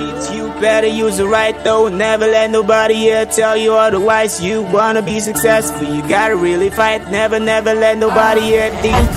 keeps you, better use it right though. Never let nobody here tell you otherwise. You wanna be successful, you gotta really fight. Never let nobody here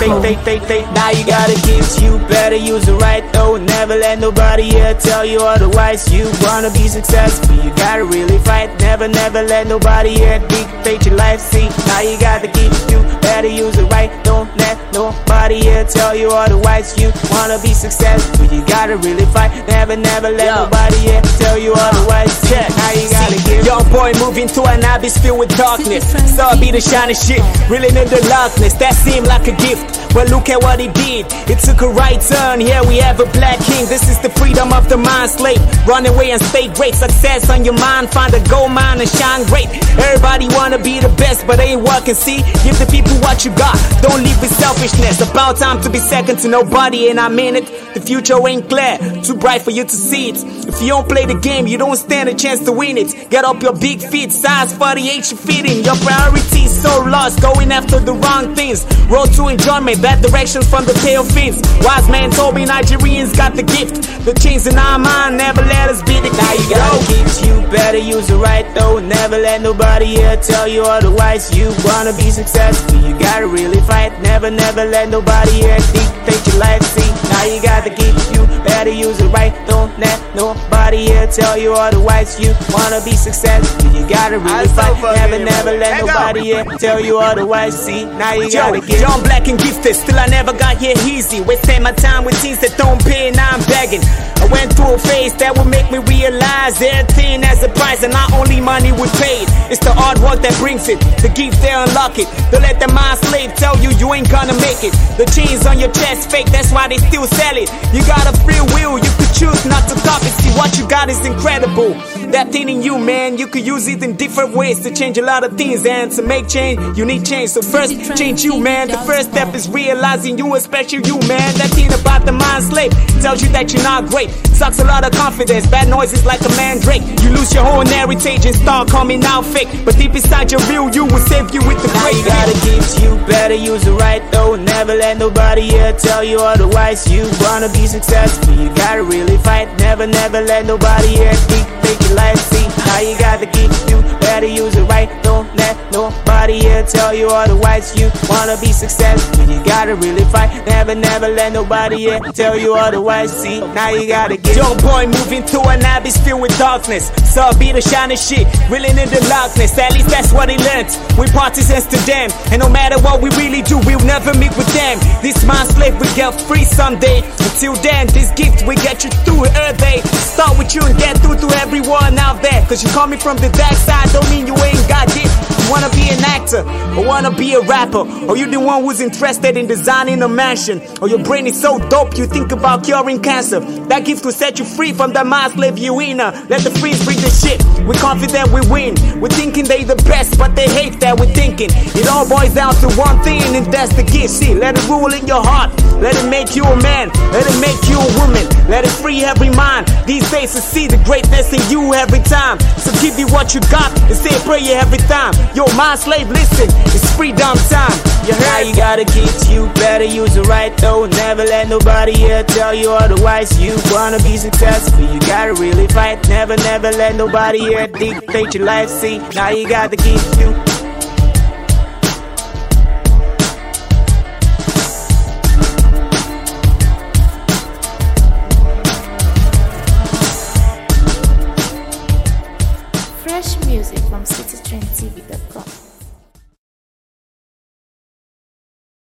think. Now you gotta keep you, better use it right though. Never let nobody here tell you otherwise. You wanna be successful, you gotta really fight. Never let nobody here dictate your life. See, now you gotta keep you, better use it right. Don't let nobody here tell you otherwise. You wanna be successful, you gotta really fight. Never let nobody here tell you otherwise. Check, now you gotta give. Young boy moving to an abyss filled with darkness. Saw be the shiny shit, really need the darkness. That seemed like a gift, but look at what he did. It took a right turn, here we have a black king. This is the freedom of the mind slave. Run away and stay great. Success on your mind, find a gold mine and shine great. Everybody wanna be the best, but they ain't working, see? Give the people what you got, don't leave with selfishness. About time to be second to nobody, and I mean it. The future ain't clear, too bright for you to see it. If you don't play the game, you don't stand a chance to win it. Get up your big feet, size 48 you fit in. Your priorities so lost, going after the wrong things. Road to enjoyment, bad directions from the pale fins. Wise man told me Nigerians got the gift. The chains in our mind, never let us beat it. Now you gotta keep you, better use it right though. Never let nobody here tell you otherwise. You wanna be successful, you gotta really fight. Never let nobody here dictate your life. See, now you gotta keep you, better use it right. Don't let nobody here tell you otherwise. You wanna be successful, you gotta really fight. Never let nobody here tell you otherwise. See, now you gotta get young, black and gifted, still I never got here easy. Wasting my time with things that don't pay, now I'm begging. I went through a phase that would make me realize everything has a price, and not only money we paid. It's the hard work that brings it, the gift they unlock it. Don't let the mind slave tell you you ain't gonna make it. The chains on your chest fake, that's why they still sell it. You got a free will, you could choose not to copy. See, what you got is incredible. That thing in you, man, you could use it in different ways to change a lot of things. And to make change, you need change. So first, change you, man. The first step is realizing you, especially you, man. That thing about the mind slave tells you that you're not great. Sucks a lot of confidence, bad noises like a mandrake. You lose your whole heritage and start coming out fake. But deep inside your real you will save you with the now great. You gotta keep you, better use it right though. Never let nobody here tell you otherwise. You wanna be successful, you gotta really fight. Never let nobody here dictate your life. See, now you gotta keep you, better use it right. Don't let nobody here tell you otherwise. You wanna be successful, you gotta really fight. Never let nobody here tell you otherwise. See, now you gotta get young boy moving to an abyss filled with darkness. Saw be the shiny shit, really in the darkness. At least that's what he learned. We partisans to them, and no matter what we really do, we'll never meet with them. This mind slave will get free someday. Until then, this gift will get you through Earth Day. Start with you and get through to everyone out there. Cause you coming from the dark side don't mean you ain't got it. You wanna be an actor, or wanna be a rapper, or you the one who's interested in designing a mansion, or your brain is so dope you think about curing cancer. That gift will set you free from the mind slave you in. Let the freeze bring the shit. We're confident we win. We're thinking they the best, but they hate that we're thinking. It all boils down to one thing, and that's the gift. See, let it rule in your heart. Let it make you a man. Let it make you a woman. Let it free every mind. These days to see the greatness in you every time. So give you what you got and say a prayer every time. Yo, mind slave, listen, it's freedom time. You heard? Now you gotta keep you, better use it right though. Never let nobody here tell you otherwise. You wanna be successful, you gotta really fight. Never let nobody here dictate your life. See, now you gotta keep you. Fresh music from citytrendtv.com.